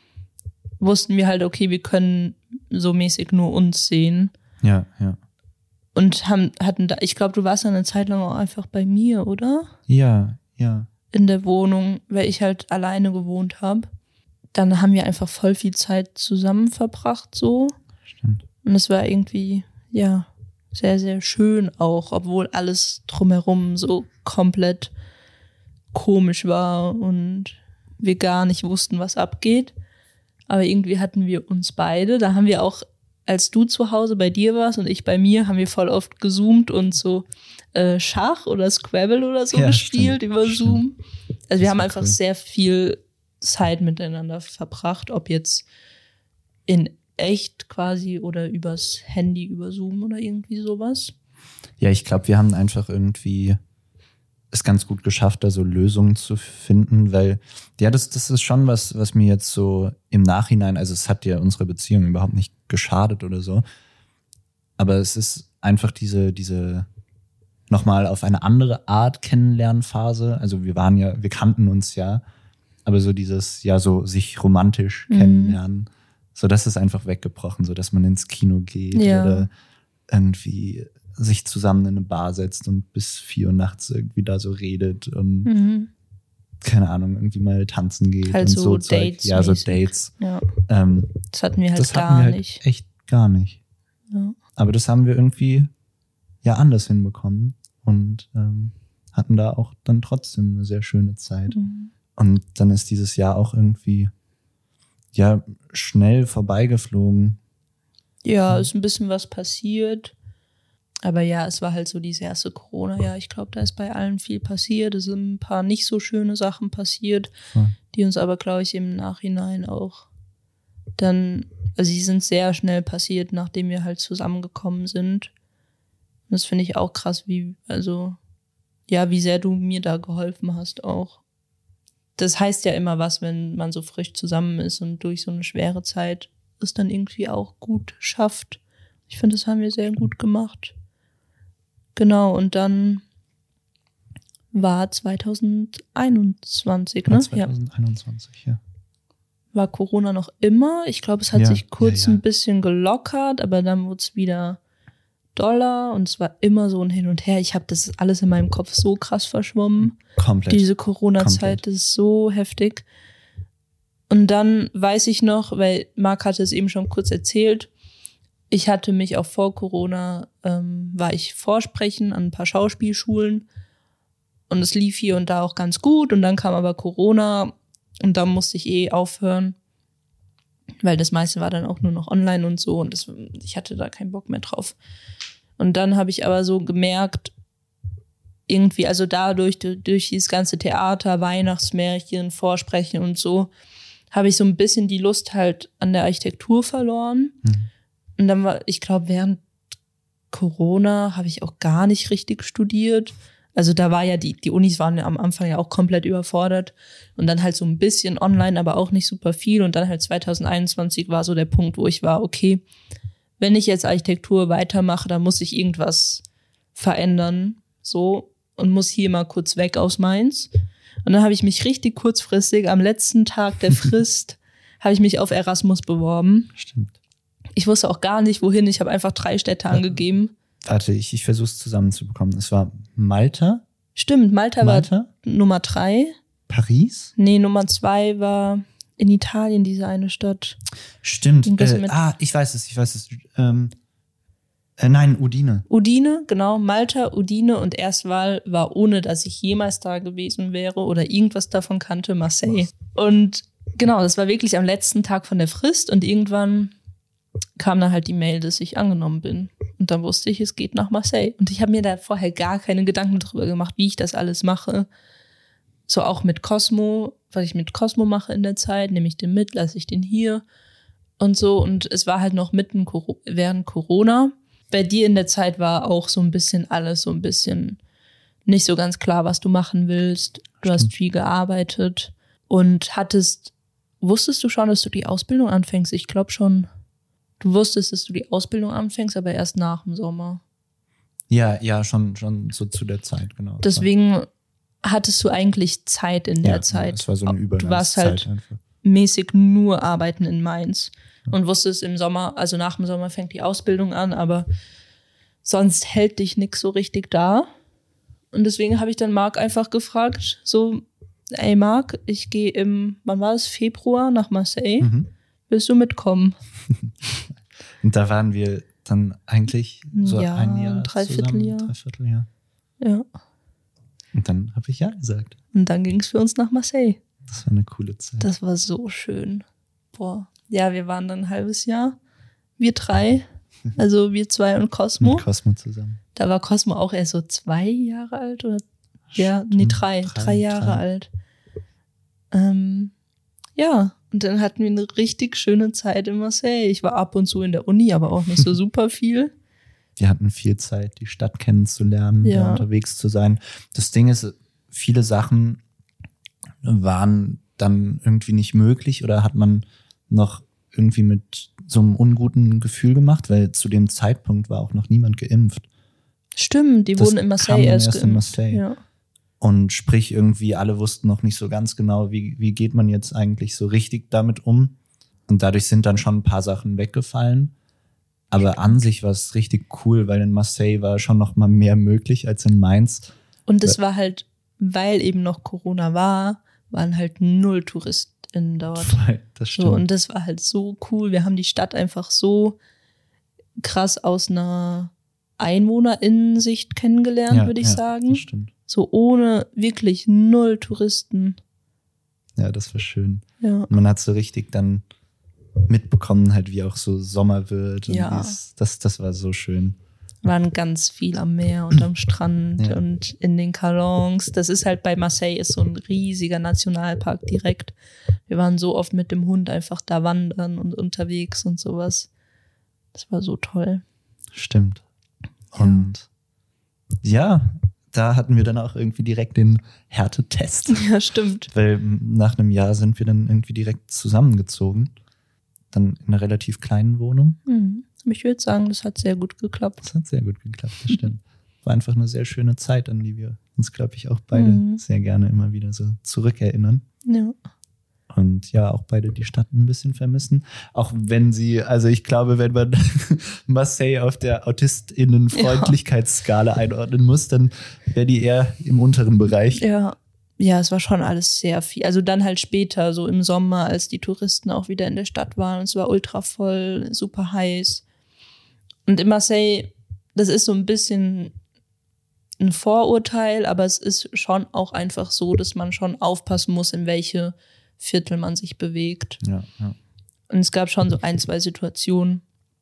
wussten wir halt, okay, wir können so mäßig nur uns sehen. Ja, ja. Und hatten da, ich glaube, du warst ja eine Zeit lang auch einfach bei mir, oder? Ja, ja. In der Wohnung, weil ich halt alleine gewohnt habe. Dann haben wir einfach voll viel Zeit zusammen verbracht, so. Stimmt. Und es war irgendwie, sehr, sehr schön auch, obwohl alles drumherum so komplett komisch war und wir gar nicht wussten, was abgeht. Aber irgendwie hatten wir uns beide, da haben wir auch, als du zu Hause bei dir warst und ich bei mir, haben wir voll oft gezoomt und so Schach oder Scrabble oder so gespielt über Zoom. Also wir haben einfach sehr viel Zeit miteinander verbracht, ob jetzt in echt quasi oder übers Handy, über Zoom oder irgendwie sowas. Ja, ich glaube, wir haben einfach irgendwie es ganz gut geschafft, da so Lösungen zu finden, weil das ist schon was mir jetzt so im Nachhinein, also es hat ja unserer Beziehung überhaupt nicht geschadet oder so, aber es ist einfach diese nochmal auf eine andere Art Kennenlernphase, also wir kannten uns ja, aber so dieses, so sich romantisch kennenlernen, so das ist einfach weggebrochen, so dass man ins Kino geht oder irgendwie sich zusammen in eine Bar setzt und bis 4 Uhr nachts irgendwie da so redet und keine Ahnung, irgendwie mal tanzen geht. Halt und so Dates. Ja, so Dates. Ja. Das hatten wir halt nicht. Echt gar nicht. Ja. Aber das haben wir irgendwie anders hinbekommen und hatten da auch dann trotzdem eine sehr schöne Zeit. Und dann ist dieses Jahr auch irgendwie schnell vorbeigeflogen. Ja, ist ein bisschen was passiert. Aber es war halt so dieses erste Corona-Jahr. Ich glaube, da ist bei allen viel passiert. Es sind ein paar nicht so schöne Sachen passiert, die uns aber, glaube ich, im Nachhinein auch dann, also die sind sehr schnell passiert, nachdem wir halt zusammengekommen sind. Und das finde ich auch krass, wie sehr du mir da geholfen hast auch. das heißt ja immer was, wenn man so frisch zusammen ist und durch so eine schwere Zeit es dann irgendwie auch gut schafft. Ich finde, das haben wir sehr gut gemacht. Genau, und dann war 2021, ne? 2021, ja. War Corona noch immer. Ich glaube, es hat sich kurz ein bisschen gelockert, aber dann wurde es wieder doller und es war immer so ein Hin und Her. Ich habe das alles in meinem Kopf so krass verschwommen. Komplett. Diese Corona-Zeit, das ist so heftig. Und dann weiß ich noch, weil Marc hatte es eben schon kurz erzählt, ich hatte mich auch vor Corona, war ich vorsprechen an ein paar Schauspielschulen und es lief hier und da auch ganz gut und dann kam aber Corona und dann musste ich aufhören, weil das meiste war dann auch nur noch online und so und ich hatte da keinen Bock mehr drauf. Und dann habe ich aber so gemerkt, irgendwie, also durch dieses ganze Theater, Weihnachtsmärchen, Vorsprechen und so, habe ich so ein bisschen die Lust halt an der Architektur verloren. Und dann ich glaube, während Corona habe ich auch gar nicht richtig studiert. Also da war ja, die Unis waren ja am Anfang ja auch komplett überfordert. Und dann halt so ein bisschen online, aber auch nicht super viel. Und dann halt 2021 war so der Punkt, wo ich war, okay, wenn ich jetzt Architektur weitermache, dann muss ich irgendwas verändern. So. Und muss hier mal kurz weg aus Mainz. Und dann habe ich mich richtig kurzfristig, am letzten Tag der Frist, habe ich mich auf Erasmus beworben. Stimmt. Ich wusste auch gar nicht, wohin. Ich habe einfach 3 Städte angegeben. Warte, ich versuche es zusammenzubekommen. Es war Malta. Stimmt, Malta war Nummer 3. Paris? Nee, Nummer 2 war in Italien, diese eine Stadt. Stimmt. Ich weiß es. Nein, Udine. Udine, genau. Malta, Udine und Erstwahl war, ohne dass ich jemals da gewesen wäre oder irgendwas davon kannte, Marseille. Und genau, das war wirklich am letzten Tag von der Frist und irgendwann kam dann halt die Mail, dass ich angenommen bin. Und dann wusste ich, es geht nach Marseille. Und ich habe mir da vorher gar keine Gedanken drüber gemacht, wie ich das alles mache. So auch mit Cosmo, was ich mit Cosmo mache in der Zeit, nehme ich den mit, lasse ich den hier und so. Und es war halt noch mitten während Corona. Bei dir in der Zeit war auch so ein bisschen alles so ein bisschen nicht so ganz klar, was du machen willst. Du hast viel gearbeitet und wusstest du schon, dass du die Ausbildung anfängst? Ich glaube schon. Du wusstest, dass du die Ausbildung anfängst, aber erst nach dem Sommer. Ja, schon so zu der Zeit, genau. Deswegen hattest du eigentlich Zeit in der Zeit. Ja, es war so eine Übergangszeit. Du warst halt einfach mäßig nur arbeiten in Mainz und wusstest im Sommer, also nach dem Sommer fängt die Ausbildung an, aber sonst hält dich nix so richtig da. Und deswegen habe ich dann Marc einfach gefragt, so, ey Marc, ich gehe wann war es, Februar nach Marseille? Willst du mitkommen? Und da waren wir dann eigentlich so ein Jahr Dreivierteljahr. Dreivierteljahr. Ja. Und dann habe ich ja gesagt. Und dann ging es für uns nach Marseille. Das war eine coole Zeit. Das war so schön. Boah. Ja, wir waren dann ein halbes Jahr. Wir 3. Also wir 2 und Cosmo. Mit Cosmo zusammen. Da war Cosmo auch erst so 2 Jahre alt oder? Ja, nee, 3. 3 Jahre alt. Ja, und dann hatten wir eine richtig schöne Zeit in Marseille. Ich war ab und zu in der Uni, aber auch nicht so super viel. Wir hatten viel Zeit, die Stadt kennenzulernen, da unterwegs zu sein. Das Ding ist, viele Sachen waren dann irgendwie nicht möglich oder hat man noch irgendwie mit so einem unguten Gefühl gemacht, weil zu dem Zeitpunkt war auch noch niemand geimpft. Stimmt, die wurden in Marseille erst geimpft. In Marseille. Ja. Und sprich irgendwie, alle wussten noch nicht so ganz genau, wie geht man jetzt eigentlich so richtig damit um. Und dadurch sind dann schon ein paar Sachen weggefallen. Aber an sich war es richtig cool, weil in Marseille war schon noch mal mehr möglich als in Mainz. Und es war halt, weil eben noch Corona waren halt 0 TouristInnen dort. Das stimmt. So, und das war halt so cool. Wir haben die Stadt einfach so krass aus einer EinwohnerInnen-Sicht kennengelernt, würde ich sagen. Das stimmt. So ohne wirklich 0 Touristen. Ja, das war schön. Ja. Und man hat so richtig dann mitbekommen, halt, wie auch so Sommer wird. Und das war so schön. Waren ganz viel am Meer und am Strand und in den Salons. Das ist halt bei Marseille ist so ein riesiger Nationalpark direkt. Wir waren so oft mit dem Hund einfach da wandern und unterwegs und sowas. Das war so toll. Stimmt. Und da hatten wir dann auch irgendwie direkt den Härtetest. Ja, stimmt. Weil nach einem Jahr sind wir dann irgendwie direkt zusammengezogen. Dann in einer relativ kleinen Wohnung. Ich würde sagen, das hat sehr gut geklappt. Das hat sehr gut geklappt, das stimmt. War einfach eine sehr schöne Zeit, an die wir uns, glaube ich, auch beide sehr gerne immer wieder so zurückerinnern. Ja. Und ja, auch beide die Stadt ein bisschen vermissen. Auch wenn sie, also ich glaube, wenn man Marseille auf der AutistInnen-Freundlichkeitsskala einordnen muss, dann wäre die eher im unteren Bereich. Ja, es war schon alles sehr viel. Also dann halt später, so im Sommer, als die Touristen auch wieder in der Stadt waren. Und es war ultra voll, super heiß. Und in Marseille, das ist so ein bisschen ein Vorurteil, aber es ist schon auch einfach so, dass man schon aufpassen muss, in welche Viertel man sich bewegt. Ja. Und es gab schon so 1, 2 Situationen,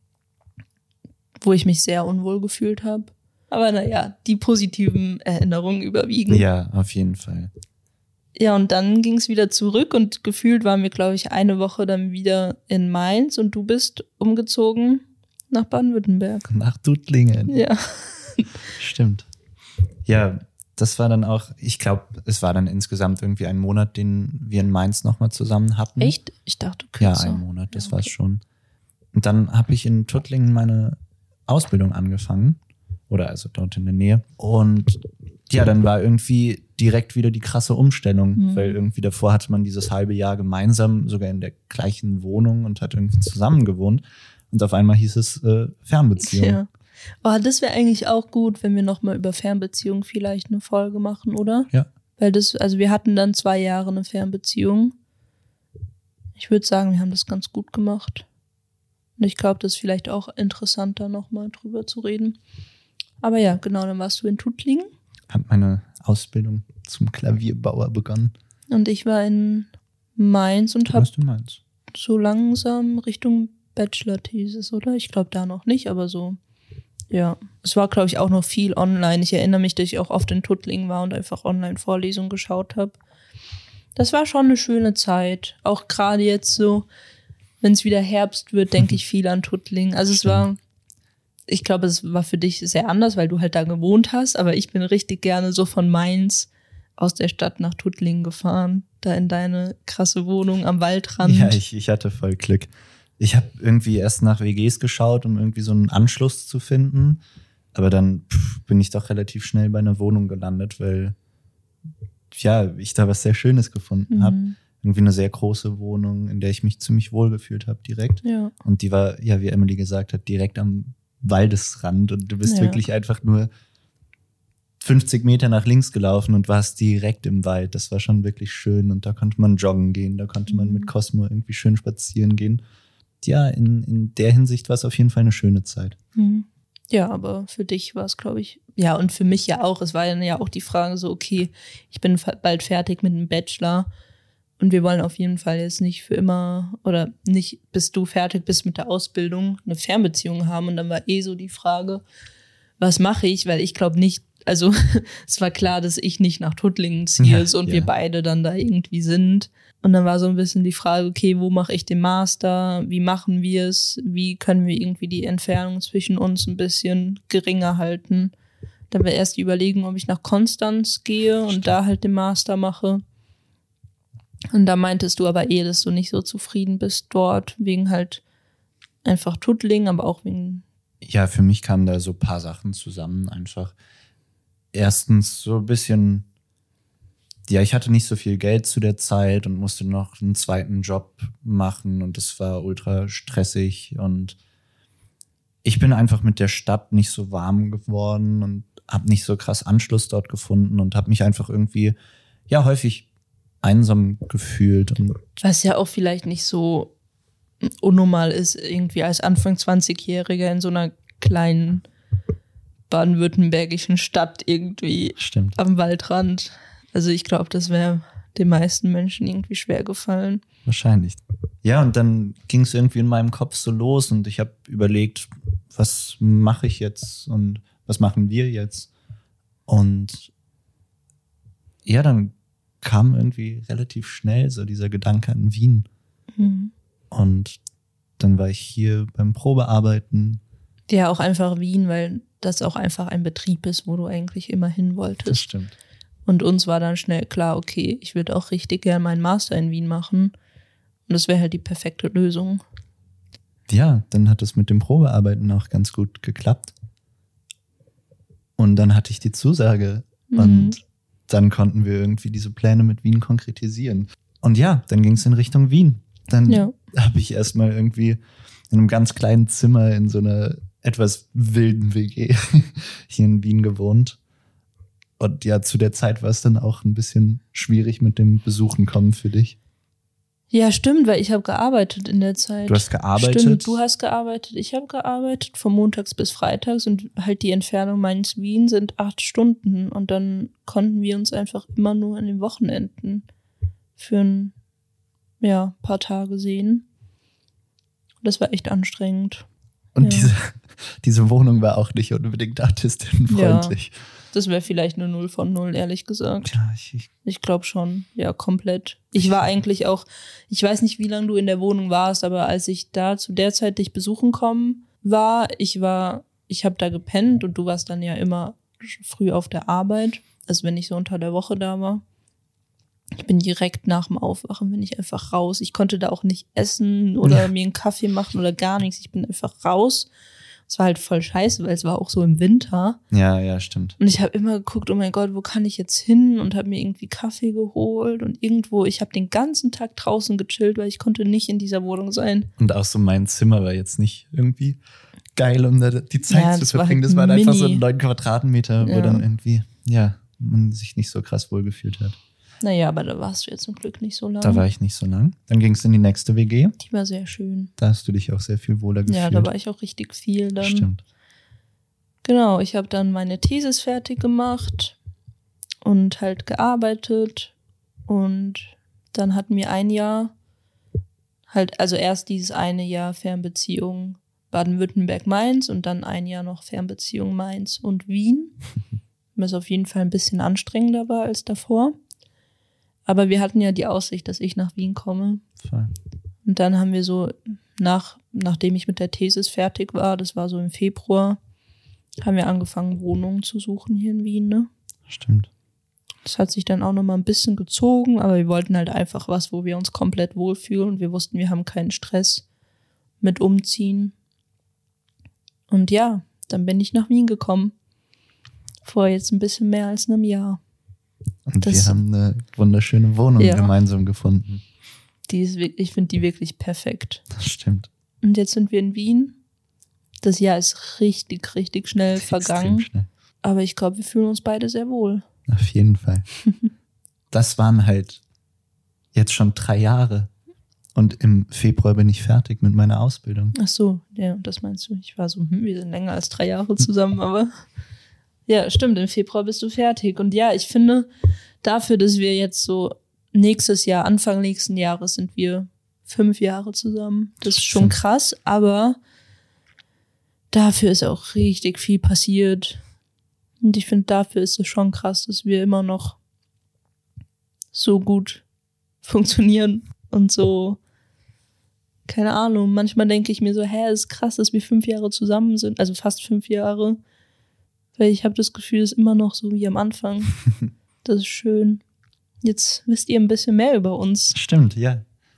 wo ich mich sehr unwohl gefühlt habe. Aber naja, die positiven Erinnerungen überwiegen. Ja, auf jeden Fall. Ja, und dann ging es wieder zurück und gefühlt waren wir, glaube ich, eine Woche dann wieder in Mainz und du bist umgezogen nach Baden-Württemberg. Nach Duttlingen. Ja. Stimmt. Ja, das war dann auch, ich glaube, es war dann insgesamt irgendwie ein Monat, den wir in Mainz nochmal zusammen hatten. Echt? Ich dachte Ja, kürzer. ein Monat, das Ja, war es schon. Und dann habe ich in Tuttlingen meine Ausbildung angefangen. Oder also dort in der Nähe. Und ja, dann war irgendwie direkt wieder die krasse Umstellung, weil irgendwie davor hatte man dieses halbe Jahr gemeinsam sogar in der gleichen Wohnung und hat irgendwie zusammen gewohnt. Und auf einmal hieß es Fernbeziehung. Ja. Oh, das wäre eigentlich auch gut, wenn wir nochmal über Fernbeziehungen vielleicht eine Folge machen, oder? Ja. Weil also wir hatten dann 2 Jahre eine Fernbeziehung. Ich würde sagen, wir haben das ganz gut gemacht. Und ich glaube, das ist vielleicht auch interessanter, nochmal drüber zu reden. Aber ja, genau, dann warst du in Tuttlingen. Hab meine Ausbildung zum Klavierbauer begonnen. Und ich war in Mainz und Du habe warst in Mainz. so langsam Richtung Bachelor-Thesis, oder? Ich glaube da noch nicht, aber so. Ja, es war, glaube ich, auch noch viel online. Ich erinnere mich, dass ich auch oft in Tuttlingen war und einfach Online-Vorlesungen geschaut habe. Das war schon eine schöne Zeit. Auch gerade jetzt so, wenn es wieder Herbst wird, denke ich viel an Tuttlingen. Also es war, ich glaube, es war für dich sehr anders, weil du halt da gewohnt hast. Aber ich bin richtig gerne so von Mainz aus der Stadt nach Tuttlingen gefahren. Da in deine krasse Wohnung am Waldrand. Ja, ich hatte voll Glück. Ich habe irgendwie erst nach WGs geschaut, um irgendwie so einen Anschluss zu finden. Aber dann bin ich doch relativ schnell bei einer Wohnung gelandet, weil ja, ich da was sehr Schönes gefunden habe. Irgendwie eine sehr große Wohnung, in der ich mich ziemlich wohl gefühlt habe direkt. Ja. Und die war, ja, wie Emily gesagt hat, direkt am Waldesrand. Und du bist wirklich einfach nur 50 Meter nach links gelaufen und warst direkt im Wald. Das war schon wirklich schön. Und da konnte man joggen gehen, da konnte man mit Cosmo irgendwie schön spazieren gehen. Ja, in der Hinsicht war es auf jeden Fall eine schöne Zeit. Ja, aber für dich war es, glaube ich, ja, und für mich ja auch. Es war ja auch die Frage so, okay, ich bin bald fertig mit dem Bachelor und wir wollen auf jeden Fall jetzt nicht für immer oder nicht, bis du fertig bist mit der Ausbildung, eine Fernbeziehung haben. Und dann war so die Frage, was mache ich? Weil ich glaube nicht, also es war klar, dass ich nicht nach Tuttlingen ziehe und wir beide dann da irgendwie sind. Und dann war so ein bisschen die Frage, okay, wo mache ich den Master? Wie machen wir es? Wie können wir irgendwie die Entfernung zwischen uns ein bisschen geringer halten? Dann war erst die Überlegung, ob ich nach Konstanz gehe und da halt den Master mache. Und da meintest du aber dass du nicht so zufrieden bist dort, wegen halt einfach Tuttlingen, aber auch wegen... Ja, für mich kamen da so ein paar Sachen zusammen einfach. Erstens so ein bisschen... Ja, ich hatte nicht so viel Geld zu der Zeit und musste noch einen zweiten Job machen und das war ultra stressig und ich bin einfach mit der Stadt nicht so warm geworden und habe nicht so krass Anschluss dort gefunden und habe mich einfach irgendwie, ja, häufig einsam gefühlt. Und was ja auch vielleicht nicht so unnormal ist, irgendwie als Anfang 20-Jähriger in so einer kleinen baden-württembergischen Stadt irgendwie am Waldrand. Also ich glaube, das wäre den meisten Menschen irgendwie schwer gefallen. Wahrscheinlich. Ja, und dann ging es irgendwie in meinem Kopf so los und ich habe überlegt, was mache ich jetzt und was machen wir jetzt? Und ja, dann kam irgendwie relativ schnell so dieser Gedanke an Wien. Und dann war ich hier beim Probearbeiten. Ja, auch einfach Wien, weil das auch einfach ein Betrieb ist, wo du eigentlich immer hin Das wolltest. stimmt. Und uns war dann schnell klar, okay, ich würde auch richtig gern meinen Master in Wien machen. Und das wäre halt die perfekte Lösung. Ja, dann hat es mit dem Probearbeiten auch ganz gut geklappt. Und dann hatte ich die Zusage. Und dann konnten wir irgendwie diese Pläne mit Wien konkretisieren. Und ja, dann ging es in Richtung Wien. Dann habe ich erstmal irgendwie in einem ganz kleinen Zimmer in so einer etwas wilden WG hier in Wien gewohnt. Und ja, zu der Zeit war es dann auch ein bisschen schwierig mit dem Besuchen kommen für dich. Ja, stimmt, weil ich habe gearbeitet in der Zeit. Du hast gearbeitet? Stimmt, du hast gearbeitet, ich habe gearbeitet, von montags bis freitags und halt die Entfernung Mainz-Wien sind 8 Stunden und dann konnten wir uns einfach immer nur an den Wochenenden für ein paar Tage sehen. Das war echt anstrengend. Und diese Wohnung war auch nicht unbedingt artistinnenfreundlich. Ja, das wäre vielleicht eine 0 von 0, ehrlich gesagt. Ja, Ich glaube schon, ja, komplett. Ich war eigentlich auch, ich weiß nicht, wie lange du in der Wohnung warst, aber als ich da zu der Zeit dich besuchen kommen war, ich habe da gepennt und du warst dann ja immer früh auf der Arbeit, also wenn ich so unter der Woche da war. Ich bin direkt nach dem Aufwachen, bin ich einfach raus. Ich konnte da auch nicht essen oder mir einen Kaffee machen oder gar nichts. Ich bin einfach raus. Es war halt voll scheiße, weil es war auch so im Winter. Ja, stimmt. Und ich habe immer geguckt, oh mein Gott, wo kann ich jetzt hin? Und habe mir irgendwie Kaffee geholt und irgendwo, ich habe den ganzen Tag draußen gechillt, weil ich konnte nicht in dieser Wohnung sein. Und auch so mein Zimmer war jetzt nicht irgendwie geil, um da die Zeit zu verbringen. Halt Das war mini. einfach so 9 Quadratmeter, wo dann irgendwie, man sich nicht so krass wohlgefühlt hat. Naja, aber da warst du jetzt zum Glück nicht so lange. Da war ich nicht so lang. Dann ging es in die nächste WG. Die war sehr schön. Da hast du dich auch sehr viel wohler gefühlt. Ja, da war ich auch richtig viel dann. Stimmt. Genau, ich habe dann meine Thesis fertig gemacht und halt gearbeitet und dann hatten wir ein Jahr halt, also erst dieses eine Jahr Fernbeziehung Baden-Württemberg-Mainz und dann ein Jahr noch Fernbeziehung Mainz und Wien, was auf jeden Fall ein bisschen anstrengender war als davor. Aber wir hatten ja die Aussicht, dass ich nach Wien komme. Voll. Und dann haben wir so, nachdem ich mit der Thesis fertig war, das war so im Februar, haben wir angefangen, Wohnungen zu suchen hier in Wien, ne? Stimmt. Das hat sich dann auch noch mal ein bisschen gezogen, aber wir wollten halt einfach was, wo wir uns komplett wohlfühlen und wir wussten, wir haben keinen Stress mit Umziehen. Und ja, dann bin ich nach Wien gekommen. Vor jetzt ein bisschen mehr als einem Jahr. Und wir haben eine wunderschöne Wohnung gemeinsam gefunden. Ich finde die wirklich perfekt. Das stimmt. Und jetzt sind wir in Wien. Das Jahr ist richtig, richtig schnell vergangen. Schnell. Aber ich glaube, wir fühlen uns beide sehr wohl. Auf jeden Fall. Das waren halt jetzt schon 3 Jahre. Und im Februar bin ich fertig mit meiner Ausbildung. Ach so, ja, das meinst du. Ich war so, wir sind länger als 3 Jahre zusammen, aber ja, stimmt, im Februar bist du fertig. Und ja, ich finde, dafür, dass wir jetzt so Anfang nächsten Jahres sind wir 5 Jahre zusammen. Das ist schon krass, aber dafür ist auch richtig viel passiert. Und ich finde, dafür ist es schon krass, dass wir immer noch so gut funktionieren und so, keine Ahnung, manchmal denke ich mir so, es ist krass, dass wir 5 Jahre zusammen sind, also fast 5 Jahre, weil ich habe das Gefühl, es ist immer noch so wie am Anfang. Das ist schön. Jetzt wisst ihr ein bisschen mehr über uns. Stimmt, ja.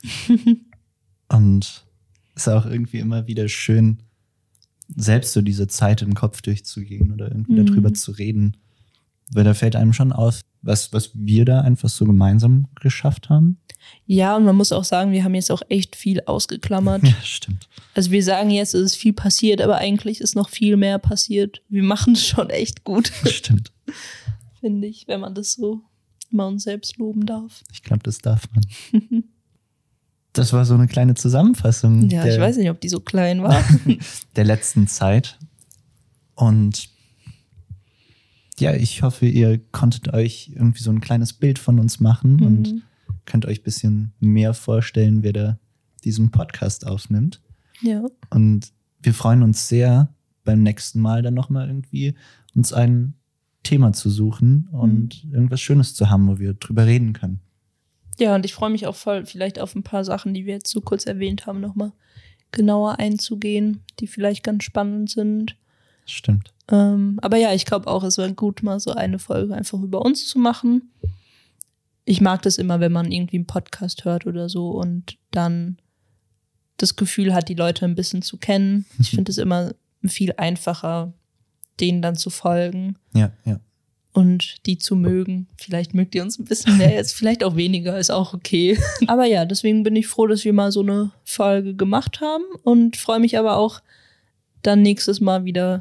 Und es ist auch irgendwie immer wieder schön, selbst so diese Zeit im Kopf durchzugehen oder irgendwie darüber zu reden. Weil da fällt einem schon auf, was wir da einfach so gemeinsam geschafft haben. Ja, und man muss auch sagen, wir haben jetzt auch echt viel ausgeklammert. Ja, stimmt. Also wir sagen jetzt, es ist viel passiert, aber eigentlich ist noch viel mehr passiert. Wir machen es schon echt gut. Stimmt. Finde ich, wenn man das so mal uns selbst loben darf. Ich glaube, das darf man. Das war so eine kleine Zusammenfassung. Ja, ich weiß nicht, ob die so klein war. Der letzten Zeit. Und ja, ich hoffe, ihr konntet euch irgendwie so ein kleines Bild von uns machen und könnt euch ein bisschen mehr vorstellen, wer da diesen Podcast aufnimmt. Ja. Und wir freuen uns sehr, beim nächsten Mal dann nochmal irgendwie uns ein Thema zu suchen und irgendwas Schönes zu haben, wo wir drüber reden können. Ja, und ich freue mich auch voll, vielleicht auf ein paar Sachen, die wir jetzt so kurz erwähnt haben, nochmal genauer einzugehen, die vielleicht ganz spannend sind. Stimmt. Aber ja, ich glaube auch, es wäre gut, mal so eine Folge einfach über uns zu machen. Ich mag das immer, wenn man irgendwie einen Podcast hört oder so und dann das Gefühl hat, die Leute ein bisschen zu kennen. Ich finde es immer viel einfacher, denen dann zu folgen. Ja, ja. Und die zu mögen. Vielleicht mögt ihr uns ein bisschen mehr, jetzt vielleicht auch weniger, ist auch okay. Aber ja, deswegen bin ich froh, dass wir mal so eine Folge gemacht haben und freue mich aber auch, dann nächstes Mal wieder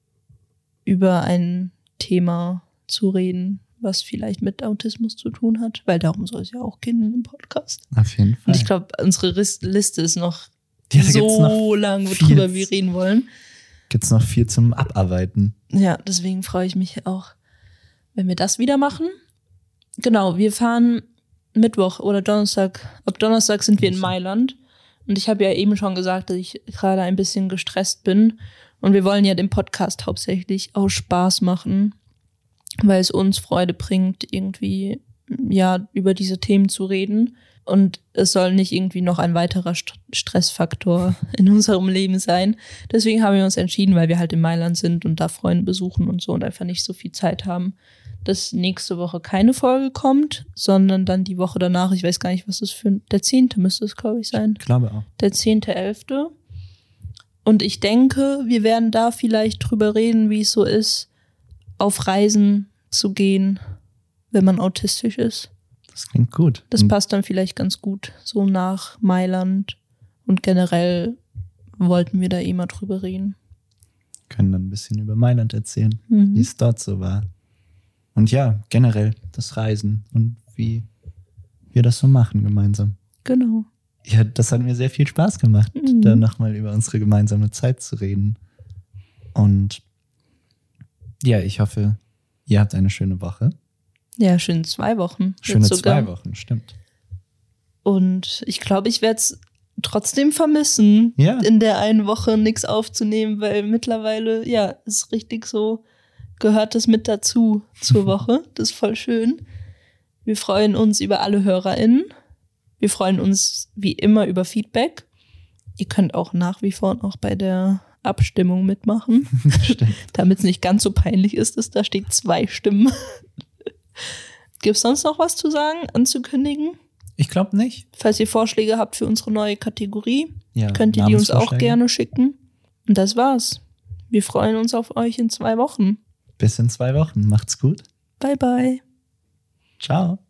über ein Thema zu reden, was vielleicht mit Autismus zu tun hat, weil darum soll es ja auch gehen im Podcast. Auf jeden Fall. Und ich glaube, unsere Liste ist noch Ja, da gibt's so noch lang, viel. worüber wir reden wollen. Gibt's noch viel zum Abarbeiten. Ja, deswegen freue ich mich auch, wenn wir das wieder machen. Genau, wir fahren Mittwoch oder Donnerstag. Ab Donnerstag sind wir in Mailand. Und ich habe ja eben schon gesagt, dass ich gerade ein bisschen gestresst bin. Und wir wollen ja den Podcast hauptsächlich aus Spaß machen, weil es uns Freude bringt, irgendwie ja über diese Themen zu reden. Und es soll nicht irgendwie noch ein weiterer Stressfaktor in unserem Leben sein. Deswegen haben wir uns entschieden, weil wir halt in Mailand sind und da Freunde besuchen und so und einfach nicht so viel Zeit haben, dass nächste Woche keine Folge kommt, sondern dann die Woche danach, ich weiß gar nicht, was das für der 10. müsste es, glaube ich, sein. Ich glaube auch. Der 10.11. Und ich denke, wir werden da vielleicht drüber reden, wie es so ist, auf Reisen zu gehen, wenn man autistisch ist. Das klingt gut. Das passt dann vielleicht ganz gut, so nach Mailand. Und generell wollten wir da mal drüber reden. Können dann ein bisschen über Mailand erzählen, Mhm. wie es dort so war. Und ja, generell das Reisen und wie wir das so machen gemeinsam. Genau. Ja, das hat mir sehr viel Spaß gemacht, Mhm. da nochmal über unsere gemeinsame Zeit zu reden. Und ja, ich hoffe, ihr habt eine schöne Woche. Ja, schöne 2 Wochen. Schöne Jetzt sogar. 2 Wochen, stimmt. Und ich glaube, ich werde es trotzdem vermissen, Ja. in der einen Woche nichts aufzunehmen, weil mittlerweile, ja, ist richtig so, gehört das mit dazu zur Woche. Das ist voll schön. Wir freuen uns über alle HörerInnen. Wir freuen uns wie immer über Feedback. Ihr könnt auch nach wie vor auch bei der Abstimmung mitmachen, Stimmt. damit es nicht ganz so peinlich ist, dass da steht 2 Stimmen. Gibt es sonst noch was zu sagen, anzukündigen? Ich glaube nicht. Falls ihr Vorschläge habt für unsere neue Kategorie, Ja, könnt ihr die uns auch Namensvorschläge. gerne schicken. Und das war's. Wir freuen uns auf euch in 2 Wochen. Bis in 2 Wochen. Macht's gut. Bye, bye. Ciao.